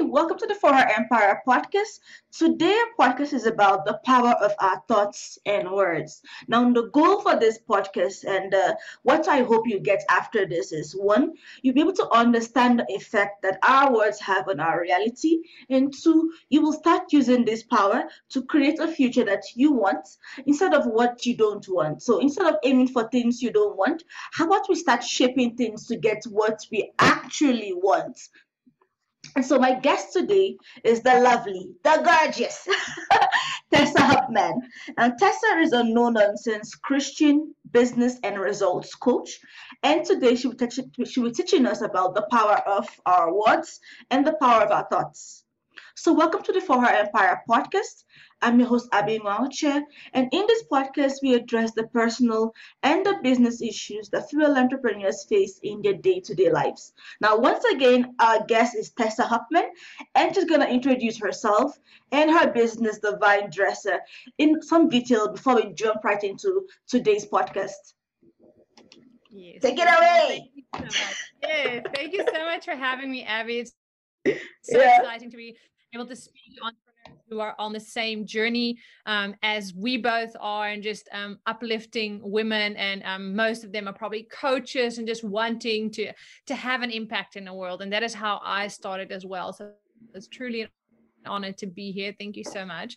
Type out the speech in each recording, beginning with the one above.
welcome to the For Her Empire podcast. Today, our podcast is about the power of our thoughts and words. Now, the goal for this podcast and what I hope you get after this is one, you'll be able to understand the effect that our words have on our reality, and two, you will start using this power to create a future that you want instead of what you don't want. So, instead of aiming for things you don't want, how about we start shaping things to get what we actually want? And so my guest today is the lovely, the gorgeous Tessa Hubman. And Tessa is a no-nonsense Christian business and results coach. And today she will be teaching us about the power of our words and the power of our thoughts. So welcome to the For Her Empire podcast. I'm your host, Abby Ngwangche, and in this podcast, we address the personal and the business issues that female entrepreneurs face in their day-to-day lives. Now, once again, our guest is Tessa Hubman, and she's going to introduce herself and her business, The Vine Dresser, in some detail before we jump right into today's podcast. Yes. Take it away. Thank you so much. Yes, thank you so much for having me, Abby. It's so exciting to be able to speak to entrepreneurs who are on the same journey as we both are, and just uplifting women, and most of them are probably coaches and just wanting to have an impact in the world. And that is how I started as well. So it's truly an honor to be here. Thank you so much.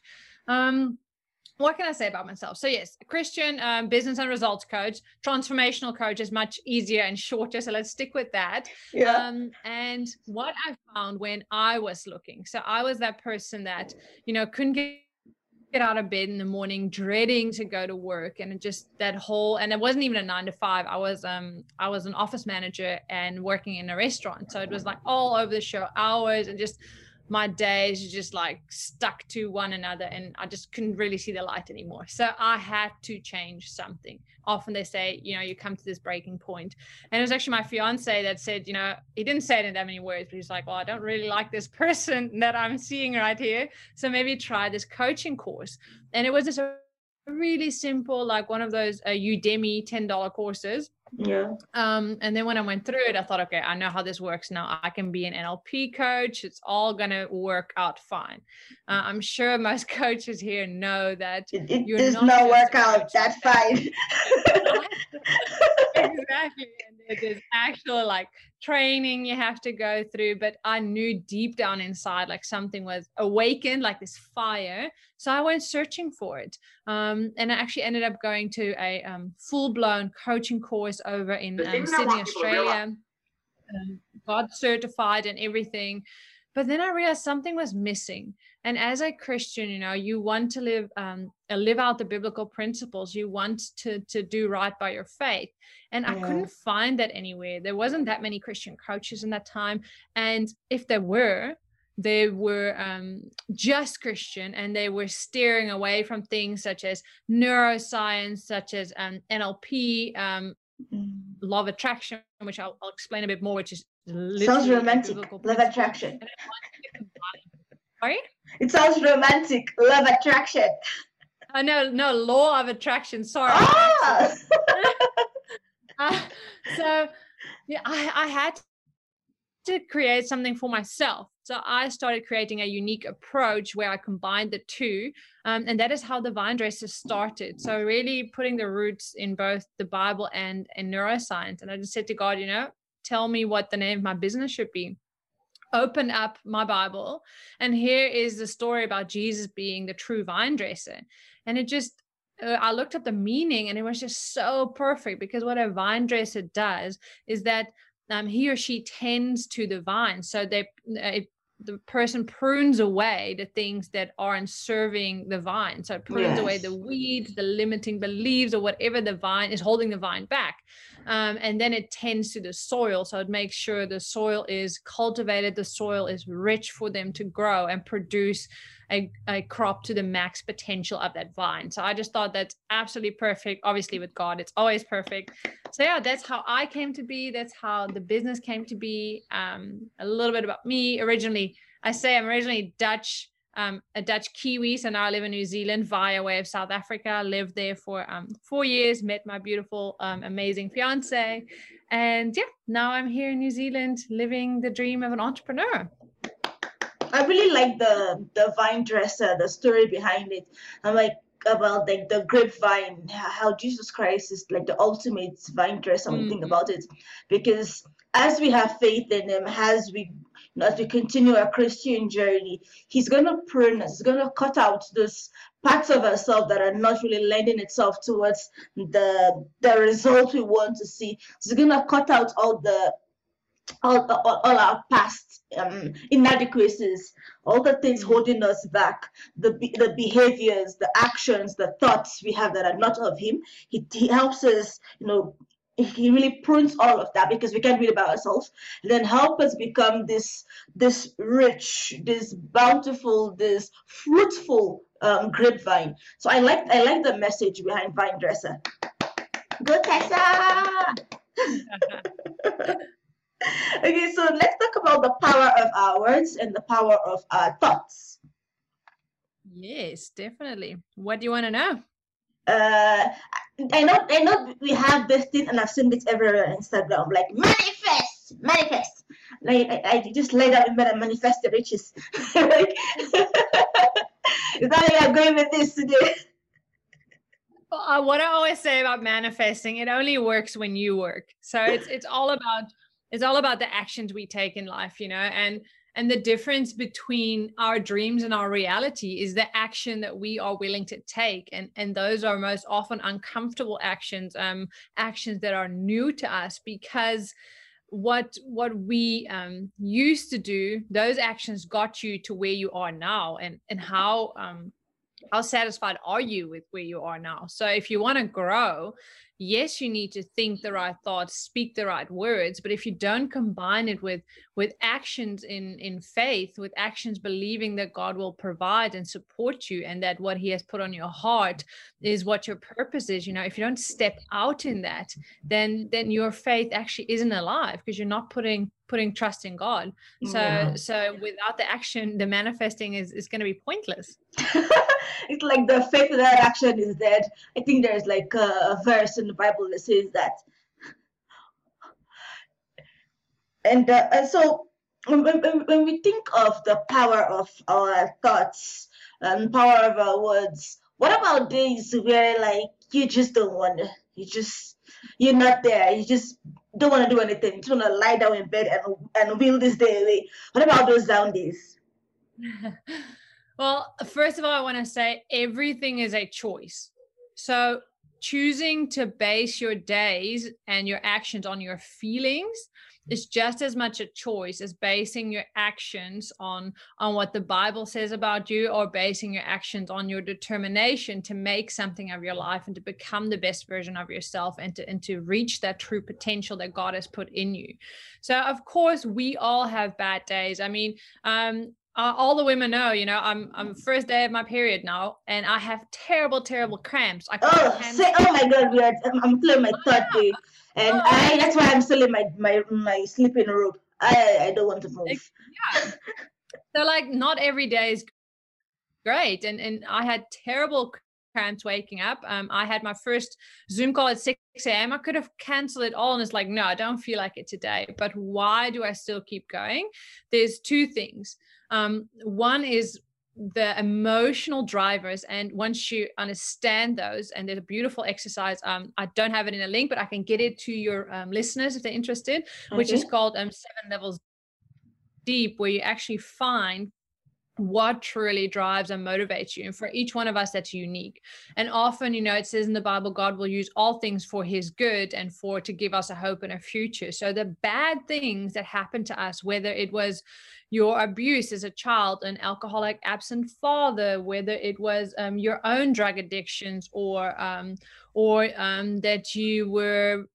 What can I say about myself? So yes, Christian business and results coach. Transformational coach is much easier and shorter, so let's stick with that. And what I found when I was looking, so I was that person that, couldn't get out of bed in the morning, dreading to go to work, and just that whole, and it wasn't even a 9 to 5. I was an office manager and working in a restaurant, so it was like all over the show hours, and just my days just like stuck to one another, and I just couldn't really see the light anymore. So I had to change something. Often they say, you come to this breaking point. And it was actually my fiance that said, he didn't say it in that many words, but he's like, well, I don't really like this person that I'm seeing right here. So maybe try this coaching course. And it was just a really simple, like one of those Udemy $10 courses. And then when I went through it, I thought, okay, I know how this works now. I can be an NLP coach. It's all going to work out fine. I'm sure most coaches here know that it does not work out that fine. Exactly. And there's actual like training you have to go through, but I knew deep down inside like something was awakened, like this fire. So I went searching for it, and I actually ended up going to a full-blown coaching course over in Sydney, Australia. Got certified and everything. But then I realized something was missing. And as a Christian, you want to live out the biblical principles. You want to do right by your faith. And I couldn't find that anywhere. There wasn't that many Christian coaches in that time. And if there were, they were just Christian, and they were steering away from things such as neuroscience, such as NLP, law of attraction, which I'll explain a bit more, which is sounds romantic. Love attraction. Sorry? It sounds romantic. Love attraction. Oh, no, law of attraction. Sorry. So yeah, I had to create something for myself. So I started creating a unique approach where I combined the two. And that is how the Vine Dresser started. So really putting the roots in both the Bible and neuroscience. And I just said to God, tell me what the name of my business should be. Open up my Bible, and here is the story about Jesus being the true vine dresser. And it just, I looked up the meaning, and it was just so perfect, because what a vine dresser does is that he or she tends to the vine. So the person prunes away the things that aren't serving the vine. So it prunes away the weeds, the limiting beliefs, or whatever the vine is holding the vine back. And then it tends to the soil. So it makes sure the soil is cultivated, the soil is rich for them to grow and produce a crop to the max potential of that vine. So I just thought that's absolutely perfect. Obviously with God, it's always perfect. So yeah, that's how I came to be. That's how the business came to be. A little bit about me. Originally, I'm originally Dutch, a Dutch Kiwi. So now I live in New Zealand via way of South Africa. Lived there for 4 years, met my beautiful, amazing fiance. And yeah, now I'm here in New Zealand living the dream of an entrepreneur. I really like the vine dresser, the story behind it. I'm like about like the grapevine, how Jesus Christ is like the ultimate vine dresser when you think Mm. about it, because as we have faith in Him, as we continue our Christian journey, He's gonna prune us. He's gonna cut out those parts of ourselves that are not really lending itself towards the result we want to see. So He's gonna cut out all our past inadequacies, all the things Mm. holding us back, the behaviors, the actions, the thoughts we have that are not of Him. He helps us, He really prunes all of that because we can't read about ourselves, and then help us become this rich, this bountiful, this fruitful grapevine. So I like the message behind Vine Dresser. Go Tessa! Okay, so let's talk about the power of our words and the power of our thoughts. Yes, definitely. What do you want to know? Uh, I know we have this thing, and I've seen this everywhere on Instagram, like manifest, manifest. Like I just laid out and manifest the riches. Like, is that where I'm going with this today? What I always say about manifesting, it only works when you work. So it's all about the actions we take in life, and the difference between our dreams and our reality is the action that we are willing to take, and those are most often uncomfortable actions, actions that are new to us, because what we used to do, those actions got you to where you are now, and how satisfied are you with where you are now? So if you want to grow, yes, you need to think the right thoughts, speak the right words. But if you don't combine it with actions in faith, with actions believing that God will provide and support you, and that what He has put on your heart is what your purpose is, if you don't step out in that, then your faith actually isn't alive, because you're not putting trust in God. Yeah. So without the action, the manifesting is going to be pointless. It's like the faith without action is dead. I think there's like a verse in the Bible that says that. And so when we think of the power of our thoughts and power of our words, what about days where like you just don't want to, you're not there, you just don't want to do anything, you just want to lie down in bed and will this day away? What about those down days? Well, first of all, I want to say everything is a choice. So choosing to base your days and your actions on your feelings is just as much a choice as basing your actions on what the Bible says about you, or basing your actions on your determination to make something of your life and to become the best version of yourself, and to reach that true potential that God has put in you. So of course we all have bad days. I mean, all the women know, I'm first day of my period now, and I have terrible cramps. Oh my God, I'm still in my third day, and that's why I'm still in my sleeping robe. I don't want to move. Yeah. So like, not every day is great, and I had terrible cramps waking up. I had my first Zoom call at 6 a.m. I could have canceled it all, and it's like, no, I don't feel like it today. But why do I still keep going? There's two things. One is the emotional drivers, and once you understand those, and there's a beautiful exercise, I don't have it in a link, but I can get it to your listeners if they're interested, which is called 7 Levels Deep, where you actually find what truly drives and motivates you. And for each one of us, that's unique. And often, it says in the Bible, God will use all things for His good and to give us a hope and a future. So the bad things that happened to us, whether it was your abuse as a child, an alcoholic, absent father, whether it was your own drug addictions, or that you were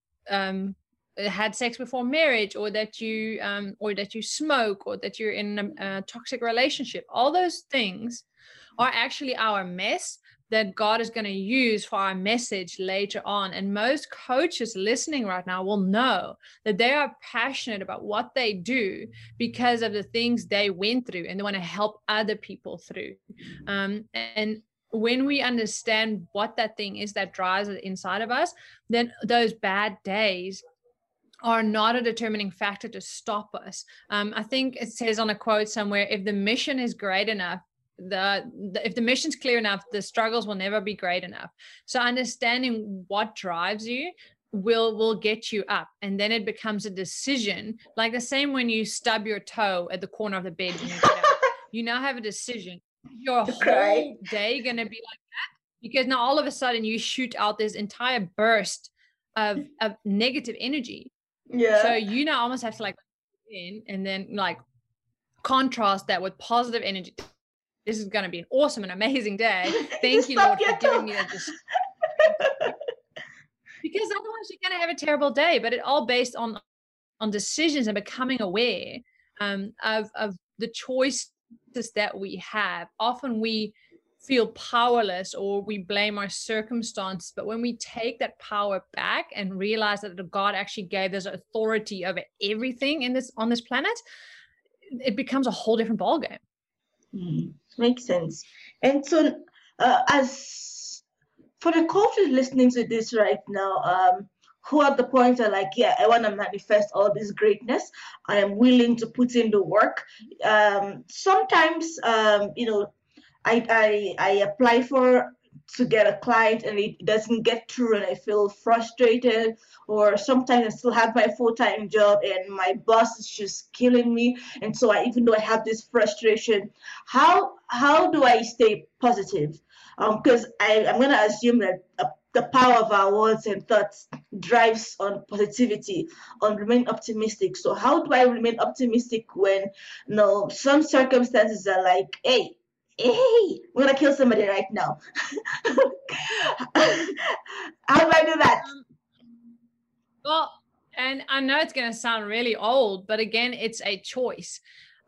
had sex before marriage, or that you smoke, or that you're in a toxic relationship, all those things are actually our mess that God is going to use for our message later on. And most coaches listening right now will know that they are passionate about what they do because of the things they went through, and they want to help other people through. And when we understand what that thing is that drives it inside of us, then those bad days are not a determining factor to stop us. I think it says on a quote somewhere, if the mission is great enough, if the mission's clear enough, the struggles will never be great enough. So understanding what drives you will get you up, and then it becomes a decision, like the same when you stub your toe at the corner of the bed when you get up. You now have a decision. Your whole day gonna be like that? Because now all of a sudden you shoot out this entire burst of negative energy. Yeah. So you now almost have to like in and then like contrast that with positive energy. This is going to be an awesome and amazing day. Thank you, Lord, for giving me that. Because otherwise you're going to have a terrible day. But it all based on decisions and becoming aware of the choices that we have. Often we feel powerless or we blame our circumstance, but when we take that power back and realize that God actually gave us authority over everything on this planet, it becomes a whole different ballgame. Makes sense. And so as for the coaches listening to this right now, who at the point are like, yeah, I want to manifest all this greatness, I am willing to put in the work. Sometimes I apply to get a client and it doesn't get through and I feel frustrated, or sometimes I still have my full-time job and my boss is just killing me, and so even though I have this frustration, how do I stay positive? Because I'm going to assume that the power of our words and thoughts drives on positivity, on remain optimistic. So how do I remain optimistic when some circumstances are like, hey, we're gonna kill somebody right now? How do I do that? Well, and I know it's gonna sound really old, but again, it's a choice.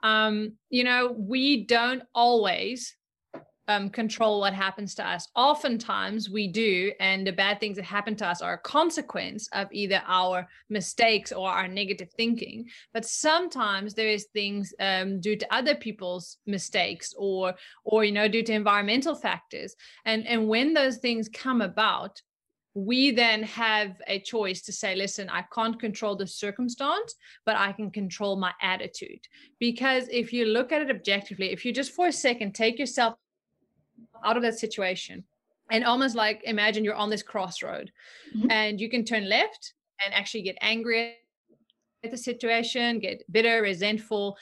We don't always control what happens to us. Oftentimes we do, and the bad things that happen to us are a consequence of either our mistakes or our negative thinking. But sometimes there is things due to other people's mistakes or due to environmental factors. And when those things come about, we then have a choice to say, listen, I can't control the circumstance, but I can control my attitude. Because if you look at it objectively, if you just for a second take yourself out of that situation and almost like imagine you're on this crossroad, and you can turn left and actually get angry at the situation, get bitter, resentful.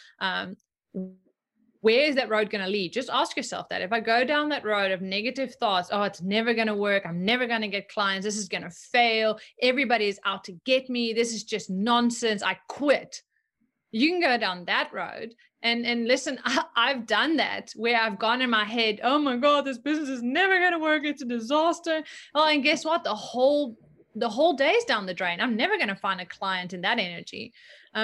Where is that road going to lead? Just ask yourself that. If I go down that road of negative thoughts, oh, it's never going to work, I'm never going to get clients, this is going to fail, everybody is out to get me, this is just nonsense, I quit. You can go down that road. And listen, I've done that where I've gone in my head, oh my God, this business is never going to work, it's a disaster. Oh, and guess what? The whole day's down the drain. I'm never going to find a client in that energy.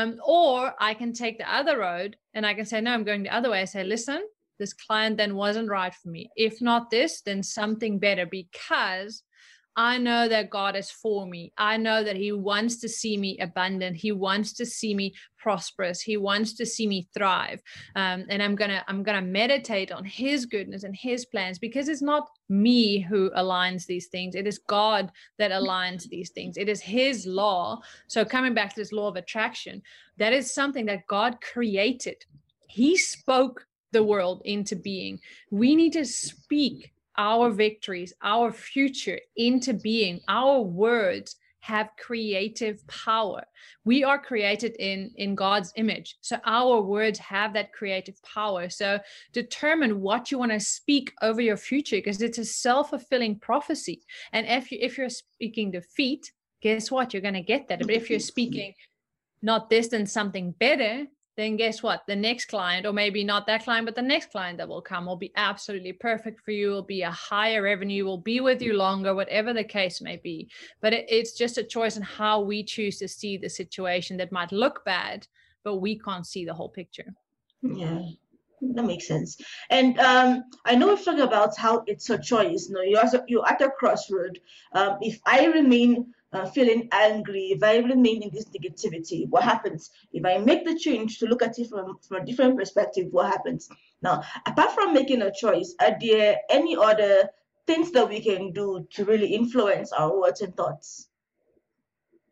Or I can take the other road and I can say, no, I'm going the other way. I say, listen, this client then wasn't right for me. If not this, then something better, because I know that God is for me. I know that he wants to see me abundant. He wants to see me prosperous. He wants to see me thrive. And I'm gonna meditate on his goodness and his plans, because it's not me who aligns these things. It is God that aligns these things. It is his law. So coming back to this law of attraction, that is something that God created. He spoke the world into being. We need to speak our victories, our future into being. Our words have creative power. We are created in God's image. So our words have that creative power. So determine what you want to speak over your future, because it's a self-fulfilling prophecy. And if you're speaking defeat, guess what? You're going to get that. But if you're speaking not this, then something better, then guess what? The next client, or maybe not that client, but the next client that will come will be absolutely perfect for you, will be a higher revenue, will be with you longer, whatever the case may be. But it's just a choice in how we choose to see the situation that might look bad, but we can't see the whole picture. Yeah, that makes sense. And I know we've talked about how it's a choice. You're at a crossroad. If I remain feeling angry, if I remain in this negativity, what happens? If I make the change to look at it from a different perspective, what happens? Now, apart from making a choice, are there any other things that we can do to really influence our words and thoughts?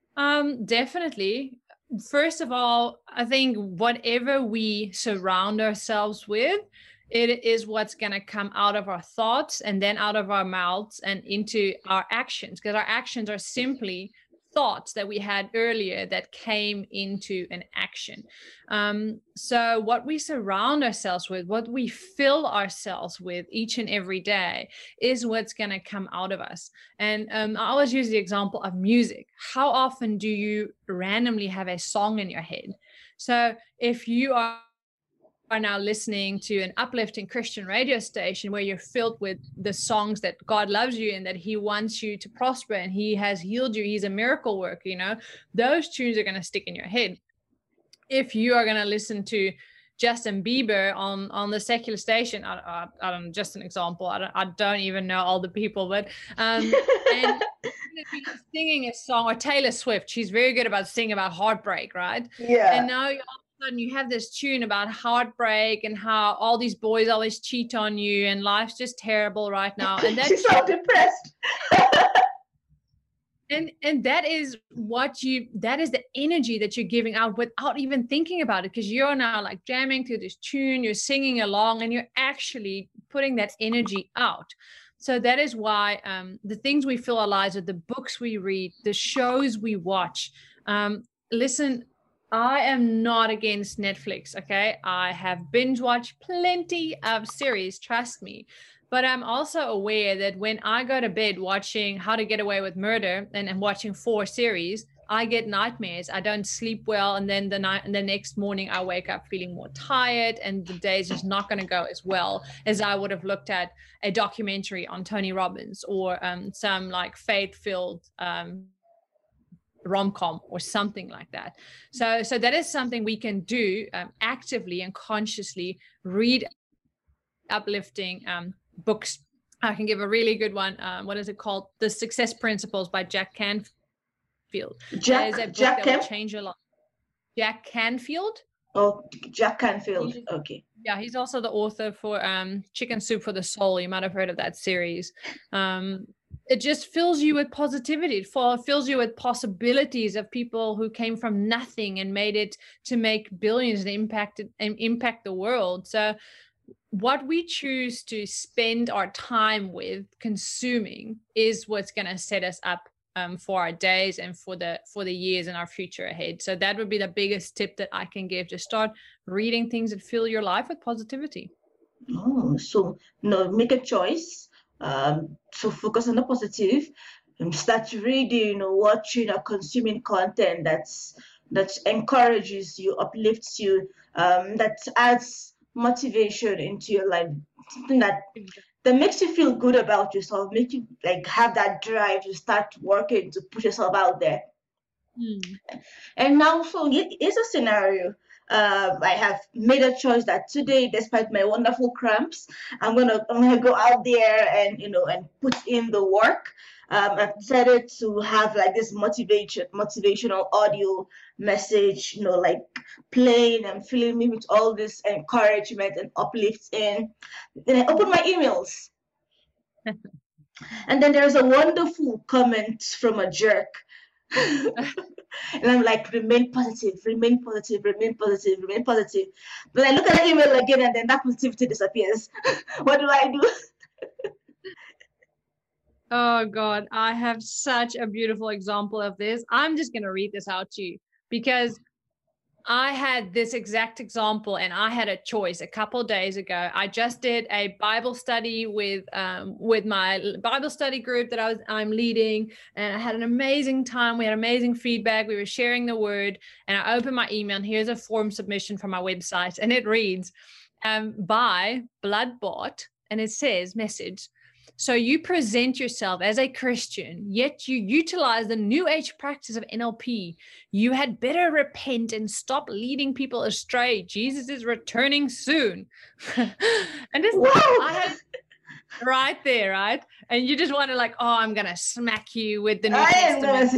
Definitely. First of all, I think whatever we surround ourselves with, it is what's going to come out of our thoughts and then out of our mouths and into our actions, because our actions are simply thoughts that we had earlier that came into an action. So what we surround ourselves with, what we fill ourselves with each and every day is what's going to come out of us. And I always use the example of music. How often do you randomly have a song in your head? So if you are now listening to an uplifting Christian radio station where you're filled with the songs that God loves you and that he wants you to prosper and he has healed you, he's a miracle worker, you know, those tunes are going to stick in your head. If you are going to listen to Justin Bieber on the secular station, I don't know, just an example, I don't even know all the people, but and singing a song, or Taylor Swift, she's very good about singing about heartbreak, right? Yeah. And now sudden you have this tune about heartbreak and how all these boys always cheat on you and life's just terrible right now. And that's she's so depressed. and that is the energy that you're giving out without even thinking about it, because you're now like jamming to this tune, you're singing along, and you're actually putting that energy out. So that is why the things we fill our lives with, the books we read, the shows we watch, listen, I am not against Netflix, okay? I have binge watched plenty of series, trust me. But I'm also aware that when I go to bed watching How to Get Away with Murder and watching 4 series, I get nightmares. I don't sleep well. And then the next morning I wake up feeling more tired, and the day is just not going to go as well as I would have looked at a documentary on Tony Robbins or some like faith-filled rom-com or something like that. So that is something we can do actively and consciously. Read uplifting books. I can give a really good one. What is it called? The Success Principles by Jack Canfield. That is a book that will change your life. Jack Canfield. Oh, Jack Canfield. Okay. Yeah, he's also the author for Chicken Soup for the Soul. You might have heard of that series. It just fills you with positivity. It fills you with possibilities of people who came from nothing and made it to make billions and impact the world. So what we choose to spend our time with consuming is what's going to set us up for our days and for the years in our future ahead. So that would be the biggest tip that I can give. Just start reading things that fill your life with positivity. Oh, so make a choice. So focus on the positive. Start reading or watching or consuming content that encourages you, uplifts you, that adds motivation into your life, something that makes you feel good about yourself, make you like have that drive to start working to push yourself out there. And now, so here's a scenario. I have made a choice that today, despite my wonderful cramps, I'm gonna go out there and and put in the work. I've decided to have like this motivational audio message, like playing and filling me with all this encouragement and uplifting. Then I open my emails, and then there's a wonderful comment from a jerk. And I'm like, remain positive, remain positive, remain positive, remain positive. But I look at the email again, and then that positivity disappears. What do I do? Oh God, I have such a beautiful example of this. I'm just going to read this out to you because I had this exact example and I had a choice a couple of days ago. I just did a Bible study with my Bible study group that I'm leading, and I had an amazing time. We had amazing feedback. We were sharing the word, and I opened my email, and here's a form submission from my website, and it reads, by Blood Bought, and it says, message. So you present yourself as a Christian, yet you utilize the new age practice of NLP. You had better repent and stop leading people astray. Jesus is returning soon. And this, I had right there, right? And you just want to like, oh, I'm going to smack you with the New Testament.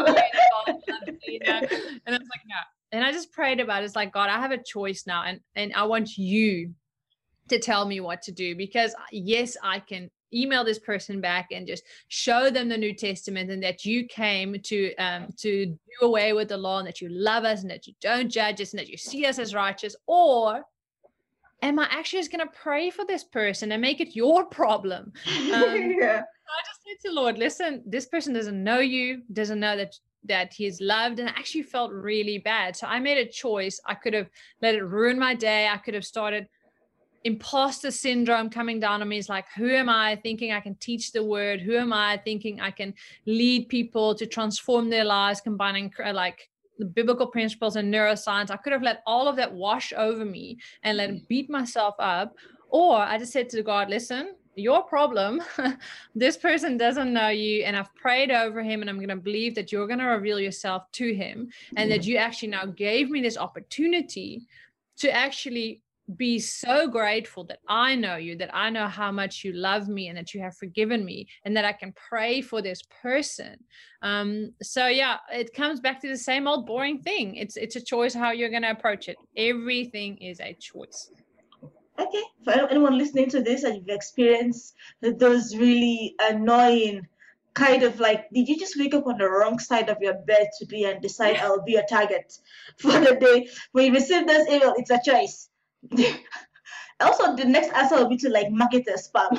And I was like, no. And I just prayed about it. It's like, God, I have a choice now. And I want you to tell me what to do, because yes, I can email this person back and just show them the New Testament, and that you came to do away with the law, and that you love us, and that you don't judge us, and that you see us as righteous? Or am I actually just going to pray for this person and make it your problem? Yeah. I just said to the Lord, listen, this person doesn't know you, doesn't know that he's loved, and I actually felt really bad. So I made a choice. I could have let it ruin my day. I could have started imposter syndrome coming down on me. It's like, who am I thinking I can teach the word? Who am I thinking I can lead people to transform their lives, combining like the biblical principles and neuroscience? I could have let all of that wash over me and let it beat myself up. Or I just said to God, listen, your problem. This person doesn't know you, and I've prayed over him, and I'm going to believe that you're going to reveal yourself to him, and that you actually now gave me this opportunity to actually be so grateful that I know you, that I know how much you love me, and that you have forgiven me, and that I can pray for this person. So yeah, it comes back to the same old boring thing. It's a choice how you're going to approach it. Everything is a choice. Okay, for anyone listening to this and you've experienced those really annoying kind of like, did you just wake up on the wrong side of your bed today and decide I'll be a target for the day? When you receive this email, it's a choice. Also, the next answer will be to like mark it as spam.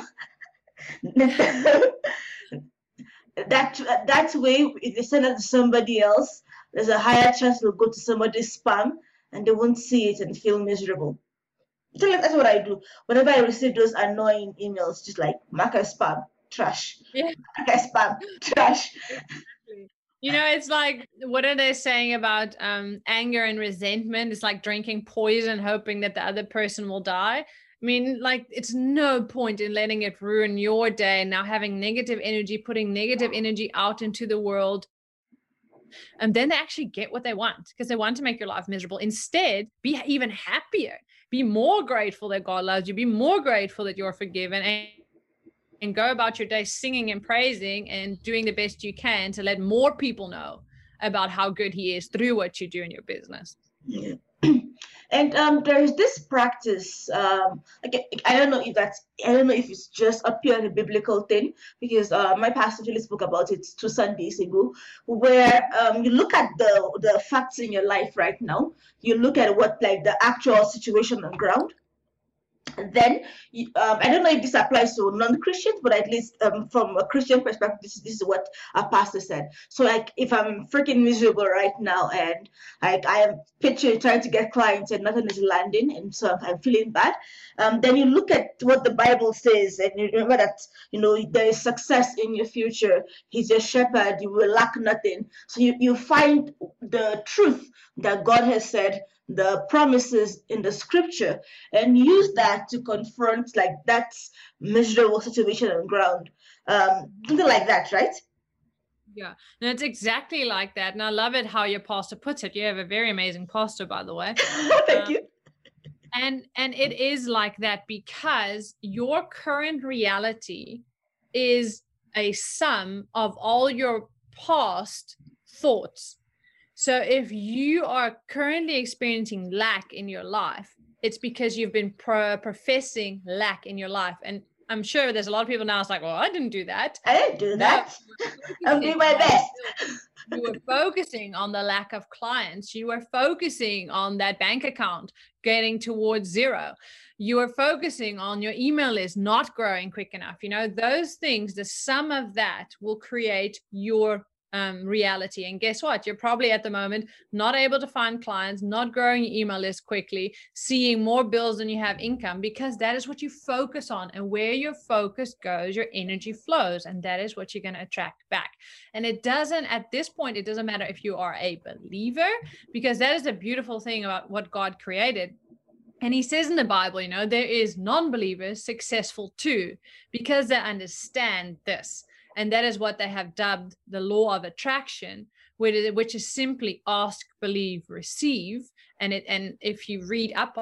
that way, if they send it to somebody else, there's a higher chance it'll go to somebody's spam and they won't see it and feel miserable. So that's what I do. Whenever I receive those annoying emails, just like mark as spam, trash. Yeah. Mark as spam, trash. You know, it's like, what are they saying about anger and resentment? It's like drinking poison, hoping that the other person will die. I mean, like, it's no point in letting it ruin your day, now having negative energy, putting negative energy out into the world. And then they actually get what they want, because they want to make your life miserable. Instead, be even happier. Be more grateful that God loves you. Be more grateful that you're forgiven, and go about your day singing and praising and doing the best you can to let more people know about how good he is through what you do in your business. Yeah. And there's this practice. I don't know if it's just a purely biblical thing, because my pastor really spoke about it 2 Sundays ago, where you look at the facts in your life right now. You look at what like the actual situation on ground. And then I don't know if this applies to non-Christians, but at least from a Christian perspective, this is what a pastor said. So like, if I'm freaking miserable right now, and like I am pitching, trying to get clients, and nothing is landing, and so I'm feeling bad, then you look at what the Bible says, and you remember that there is success in your future. He's your shepherd, you will lack nothing. So you find the truth that God has said, the promises in the scripture, and use that to confront like that miserable situation on ground. Something like that, right? Yeah, and it's exactly like that. And I love it how your pastor puts it. You have a very amazing pastor, by the way. Thank you. And it is like that, because your current reality is a sum of all your past thoughts. So if you are currently experiencing lack in your life, it's because you've been professing lack in your life. And I'm sure there's a lot of people now, it's like, well, I didn't do that. I didn't do that. I'm doing my best. You were focusing on the lack of clients. You were focusing on that bank account getting towards zero. You were focusing on your email list not growing quick enough. Those things, the sum of that will create your reality. And guess what? You're probably at the moment not able to find clients, not growing your email list quickly, seeing more bills than you have income, because that is what you focus on. And where your focus goes, your energy flows, and that is what you're going to attract back. And it doesn't, at this point, it doesn't matter if you are a believer, because that is the beautiful thing about what God created. And he says in the Bible, there is non-believers successful too, because they understand this. And that is what they have dubbed the law of attraction, which is simply ask, believe, receive. And if you read up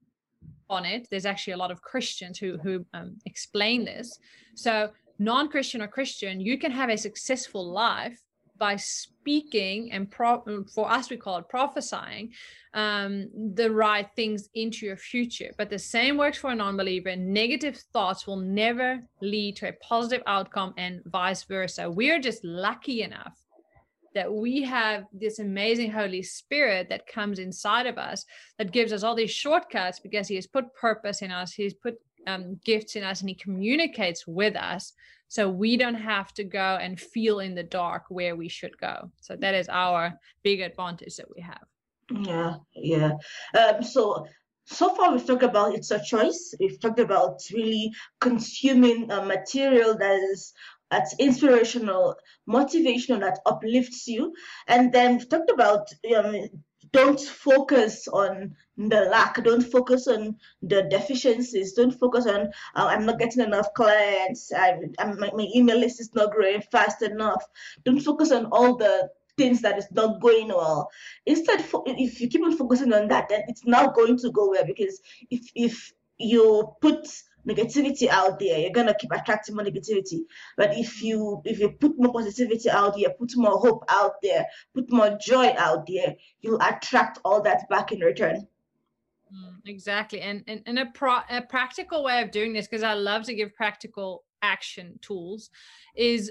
on it, there's actually a lot of Christians who explain this. So non-Christian or Christian, you can have a successful life by speaking and for us, we call it prophesying, the right things into your future. But the same works for a non-believer. Negative thoughts will never lead to a positive outcome, and vice versa. We are just lucky enough that we have this amazing Holy Spirit that comes inside of us, that gives us all these shortcuts, because he has put purpose in us. He's put gifts in us, and he communicates with us, so we don't have to go and feel in the dark where we should go. So that is our big advantage that we have. Yeah. So far we've talked about it's a choice. We've talked about really consuming material that's inspirational, motivational, that uplifts you. And then we've talked about don't focus on the lack, don't focus on the deficiencies, don't focus on I'm not getting enough clients, my email list is not growing fast enough. Don't focus on all the things that is not going well. Instead, if you keep on focusing on that, then it's not going to go well, because if you put negativity out there, you're gonna keep attracting more negativity. But if you put more positivity out there, put more hope out there, put more joy out there, you'll attract all that back in return. Exactly. And a practical way of doing this, because I love to give practical action tools, is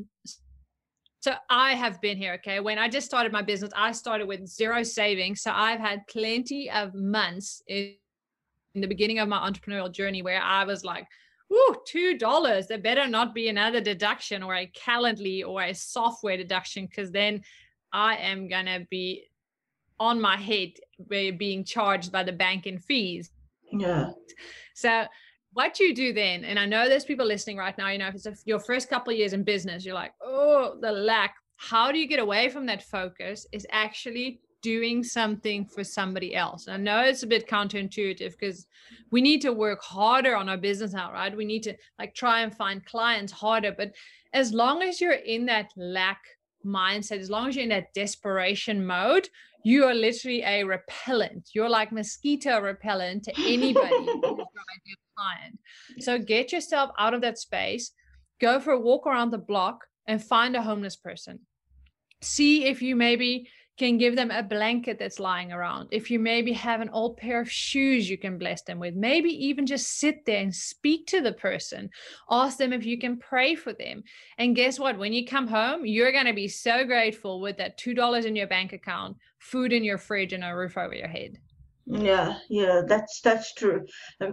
so I have been here, okay? When I just started my business, I started with zero savings. So I've had plenty of months in the beginning of my entrepreneurial journey where I was like, ooh, $2, there better not be another deduction or a Calendly or a software deduction, because then I am going to be on my head being charged by the bank in fees. Yeah. So what you do then, and I know there's people listening right now, if it's your first couple of years in business, you're like, oh, the lack. How do you get away from that focus is actually doing something for somebody else. And I know it's a bit counterintuitive, because we need to work harder on our business now, right? We need to try and find clients harder. But as long as you're in that lack mindset, as long as you're in that desperation mode, you are literally a repellent. You're like mosquito repellent to anybody who's trying to be a client. So get yourself out of that space, go for a walk around the block and find a homeless person. See if you maybe can give them a blanket that's lying around. If you maybe have an old pair of shoes you can bless them with, maybe even just sit there and speak to the person. Ask them if you can pray for them. And guess what? When you come home, you're going to be so grateful with that $2 in your bank account, food in your fridge, and a roof over your head. Yeah, that's true.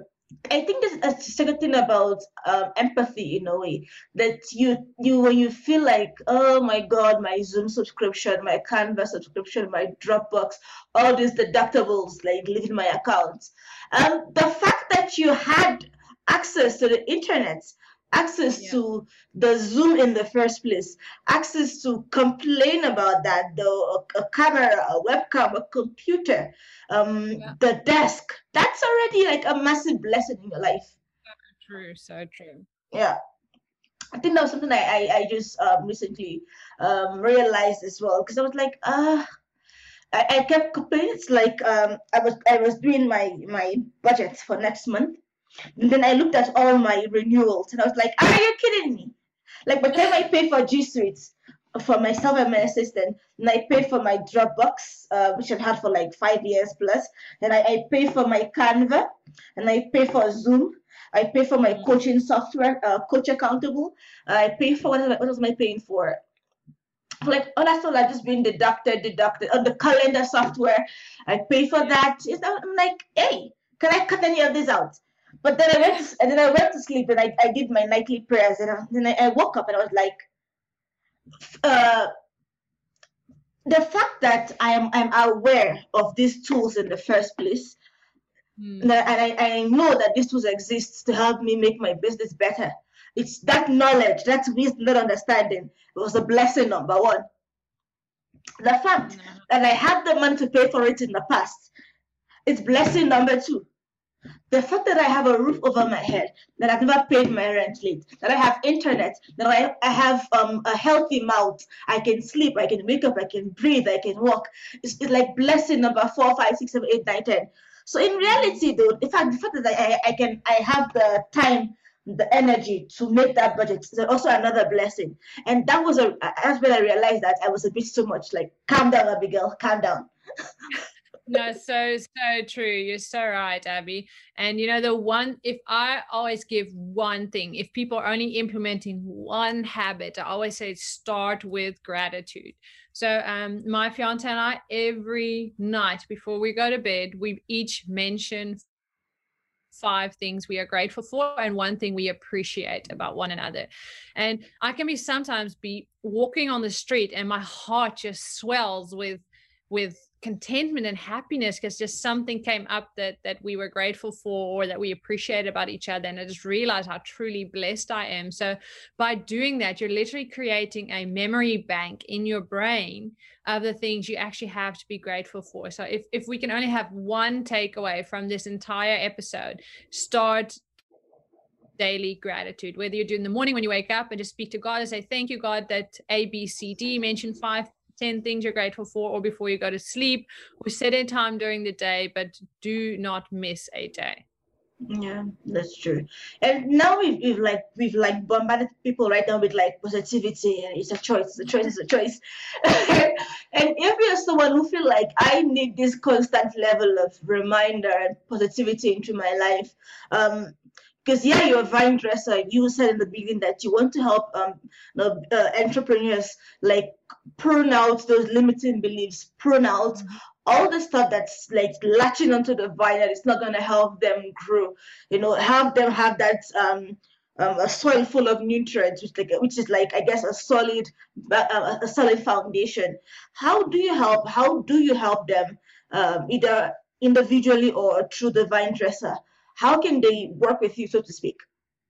I think there's a second thing about empathy, in a way, that you when you feel like, oh my God, my Zoom subscription, my Canva subscription, my Dropbox, all these deductibles leaving my account. The fact that you had access to the internet, access to the Zoom in the first place, access to complain about that, a camera, a webcam, a computer, the desk, that's already a massive blessing in your life. So true. Yeah. I think that was something I just recently realized as well, because I was like, I kept complaining. It's like I was doing my budget for next month. And then I looked at all my renewals and I was like, are you kidding me? By the time I pay for G Suite for myself and my assistant, and I pay for my Dropbox, which I've had for 5 years plus, and I pay for my Canva, and I pay for Zoom, I pay for my coaching software, Coach Accountable, I pay for, what was I paying for? All that stuff just being deducted on the calendar software. I pay for that. I'm like, hey, can I cut any of this out? But then I went to sleep and I did my nightly prayers, and then I woke up and I was like, the fact that I'm aware of these tools in the first place, and I know that these tools exist to help me make my business better. It's that knowledge, that wisdom, that understanding. It was a blessing, number one. The fact that I had the money to pay for it in the past, it's blessing number two. The fact that I have a roof over my head, that I've never paid my rent late, that I have internet, that I have a healthy mouth, I can sleep, I can wake up, I can breathe, I can walk. It's like blessing number 4, 5, 6, 7, 8, 9, 10. So in reality, though, the fact that I have the time, the energy to make that budget is also another blessing. And that's when I realized that I was a bit too much. Like, calm down, Abigail, calm down. No, so true. You're so right, Abby. And if I always give one thing, if people are only implementing one habit, I always say start with gratitude. So my fiance and I, every night before we go to bed, we each mention 5 things we are grateful for and 1 thing we appreciate about one another. And I can sometimes be walking on the street and my heart just swells with contentment and happiness because just something came up that we were grateful for or that we appreciate about each other, and I just realized how truly blessed I am. So by doing that, you're literally creating a memory bank in your brain of the things you actually have to be grateful for. So if we can only have one takeaway from this entire episode, start daily gratitude, whether you do in the morning when you wake up and just speak to God and say, thank you, God, that A, B, C, D, mention 5, 10 things you're grateful for, or before you go to sleep, or set a time during the day, but do not miss a day. Yeah, that's true. And now we've bombarded people right now with like positivity, and it's a choice, it's a choice, it's a choice. And if you're someone who feel like I need this constant level of reminder and positivity into my life, because you're a vine dresser. You said in the beginning that you want to help entrepreneurs like prune out those limiting beliefs, prune out all the stuff that's like latching onto the vine that is not going to help them grow. Help them have that a soil full of nutrients, which is like I guess a solid foundation. How do you help them, either individually or through the vine dresser? How can they work with you, so to speak?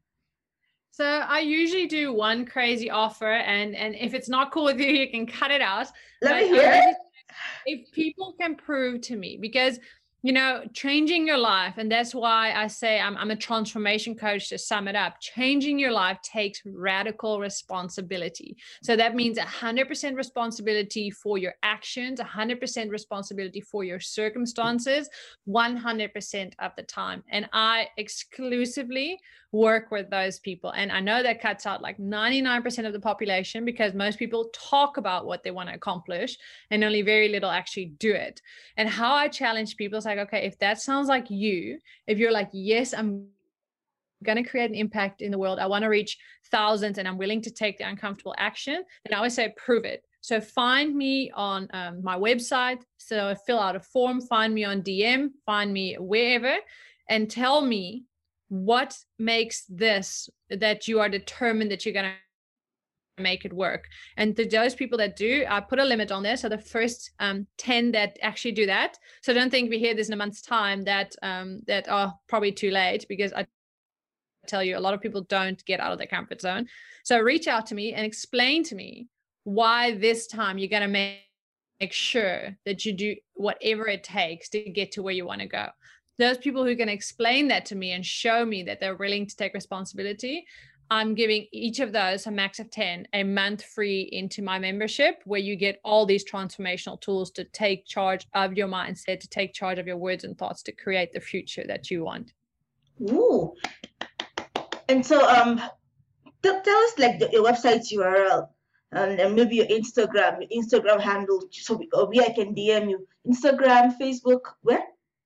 So I usually do one crazy offer, and if it's not cool with you, you can cut it out. Let me hear it. If people can prove to me, because changing your life, and that's why I say I'm a transformation coach. To sum it up, changing your life takes radical responsibility. So that means 100% responsibility for your actions, 100% responsibility for your circumstances, 100% of the time. And I exclusively work with those people. And I know that cuts out like 99% of the population, because most people talk about what they want to accomplish and only very little actually do it. And how I challenge people is like, okay, if that sounds like you, if you're like, yes, I'm going to create an impact in the world, I want to reach thousands and I'm willing to take the uncomfortable action, then I always say, prove it. So find me on my website. So fill out a form, find me on DM, find me wherever, and tell me what makes this that you are determined that you're going to make it work. And to those people that do, I put a limit on there. So the first 10 that actually do that. So don't think we hear this in a month's time that are probably too late, because I tell you, a lot of people don't get out of their comfort zone. So reach out to me and explain to me why this time you're going to make sure that you do whatever it takes to get to where you want to go. Those people who can explain that to me and show me that they're willing to take responsibility, I'm giving each of those, a max of 10, a month free into my membership, where you get all these transformational tools to take charge of your mindset, to take charge of your words and thoughts, to create the future that you want. Ooh. And so tell us like your website URL, and maybe your Instagram handle, so where I can DM you. Instagram, Facebook, where?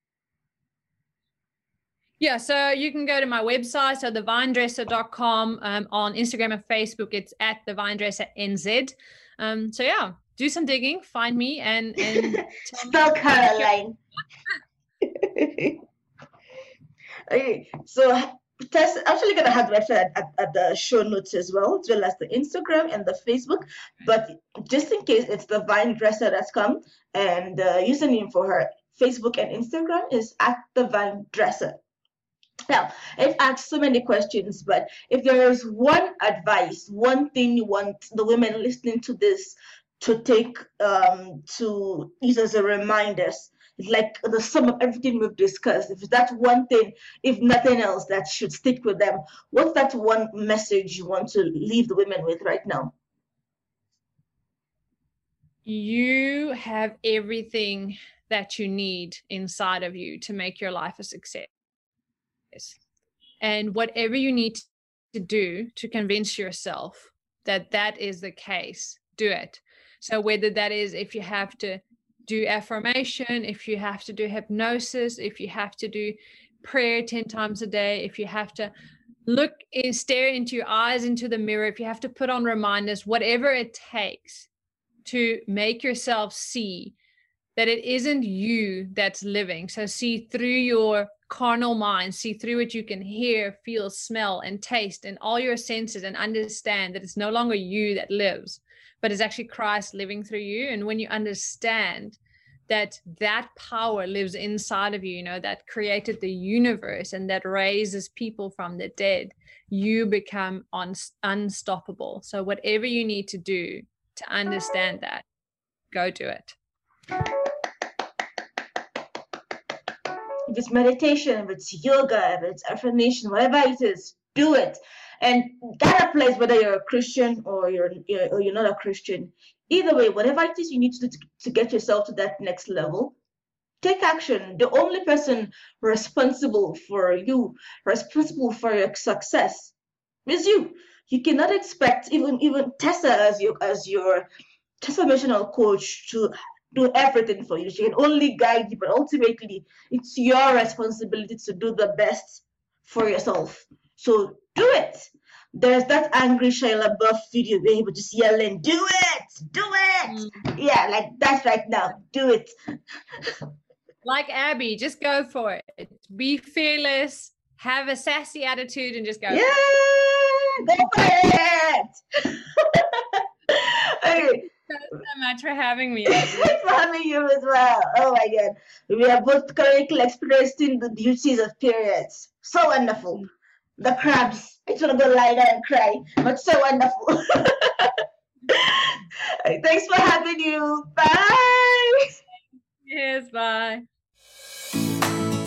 Yeah, so you can go to my website, so thevinedresser.com. On Instagram and Facebook, it's at thevinedresser.nz. So yeah, do some digging, find me, and spell Caroline. Okay, so Tess actually gonna have the website at the show notes as well as the Instagram and the Facebook. But just in case, it's thevinedresser.com, and the username for her Facebook and Instagram is at thevinedresser. Now, I've asked so many questions, but if there is one advice, one thing you want the women listening to this to take, to use as a reminder, like the sum of everything we've discussed, if that's one thing, if nothing else, that should stick with them, what's that one message you want to leave the women with right now? You have everything that you need inside of you to make your life a success. And whatever you need to do to convince yourself that that is the case, do it. So whether that is if you have to do affirmation, if you have to do hypnosis, if you have to do prayer 10 times a day, if you have to look and stare into your eyes into the mirror, if you have to put on reminders, whatever it takes to make yourself see that it isn't you that's living. So see through your carnal mind, see through what you can hear, feel, smell, and taste, and all your senses, and understand that it's no longer you that lives, but it's actually Christ living through you. And when you understand that that power lives inside of you, you know, that created the universe and that raises people from the dead, you become unstoppable. So whatever you need to do to understand that, go do it. If it's meditation, if it's yoga, if it's affirmation, whatever it is, do it. And that applies whether you're a Christian or you're not a Christian. Either way, whatever it is you need to do to get yourself to that next level, take action. The only person responsible for your success is you. You cannot expect even Tessa as your transformational coach to do everything for you. She can only guide you, but ultimately it's your responsibility to do the best for yourself. So do it. There's that angry Shia LaBeouf video where he was just yelling, do it. Yeah, like that right now. Do it. Like Abby, just go for it. Be fearless, have a sassy attitude, and just go. Yeah, go for it. Okay. Thanks so much for having me. Thanks for having you as well. Oh my God. We are both currently experiencing the beauties of periods. So wonderful. The crabs. I just want to go lie down and cry. But so wonderful. Thanks for having you. Bye. Yes, bye.